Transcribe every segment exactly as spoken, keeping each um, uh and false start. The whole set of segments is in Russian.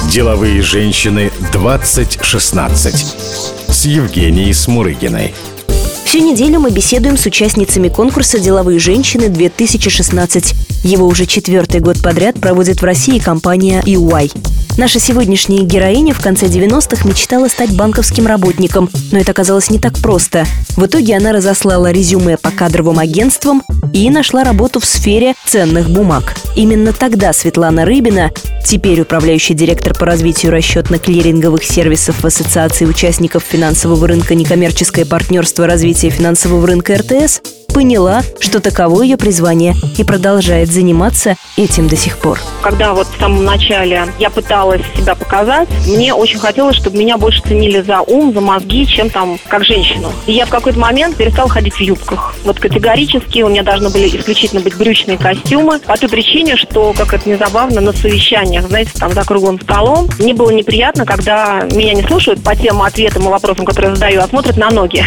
Деловые женщины двадцать шестнадцать с Евгенией Смурыгиной. Всю неделю мы беседуем с участницами конкурса «Деловые женщины-две тысячи шестнадцать». Его уже четвертый год подряд проводит в России компания и уай. Наша сегодняшняя героиня в конце девяностых мечтала стать банковским работником, но это оказалось не так просто. В итоге она разослала резюме по кадровым агентствам и нашла работу в сфере ценных бумаг. Именно тогда Светлана Рыбина, теперь управляющий директор по развитию расчетно-клиринговых сервисов в Ассоциации участников финансового рынка «Некоммерческое партнерство развития финансового рынка эр тэ эс», поняла, что таково ее призвание, и продолжает заниматься этим до сих пор. Когда вот в самом начале я пыталась себя показать, мне очень хотелось, чтобы меня больше ценили за ум, за мозги, чем там как женщину. И я в какой-то момент перестала ходить в юбках. Вот категорически у меня должны были исключительно быть брючные костюмы, по той причине, что, как это ни забавно, на совещаниях, знаете, там за круглым столом, мне было неприятно, когда меня не слушают по тем ответам и вопросам, которые я задаю, а смотрят на ноги.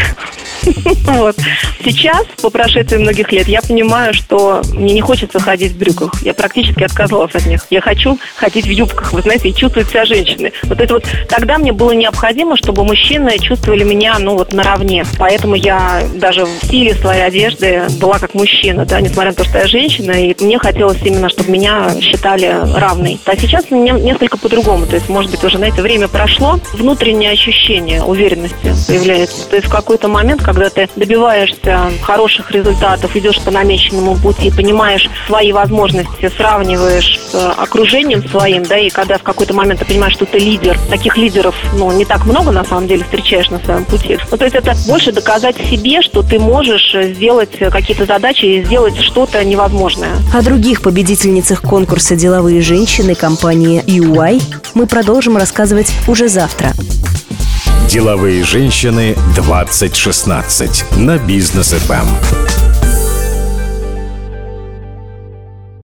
Вот. Сейчас, по прошествии многих лет, я понимаю, что мне не хочется ходить в брюках. Я практически отказалась от них. Я хочу ходить в юбках, вы знаете, и чувствовать себя женщиной. Вот это вот тогда мне было необходимо, чтобы мужчины чувствовали меня, ну вот, наравне. Поэтому я даже в стиле своей одежды была как мужчина, да, несмотря на то, что я женщина, и мне хотелось именно, чтобы меня считали равной. А сейчас у меня несколько по-другому. То есть, может быть, уже, знаете, время прошло, внутреннее ощущение уверенности появляется. То есть в какой-то момент, когда ты добиваешься хороших результатов, идешь по намеченному пути, понимаешь свои возможности, сравниваешь с окружением своим, да, и когда в какой-то момент ты понимаешь, что ты лидер, таких лидеров, ну, не так много, на самом деле, встречаешь на своем пути. Ну, то есть это больше доказать себе, что ты можешь сделать какие-то задачи и сделать что-то невозможное. О других победительницах конкурса «Деловые женщины» компании и уай мы продолжим рассказывать уже завтра. Деловые женщины двадцать шестнадцать на Бизнес эф эм.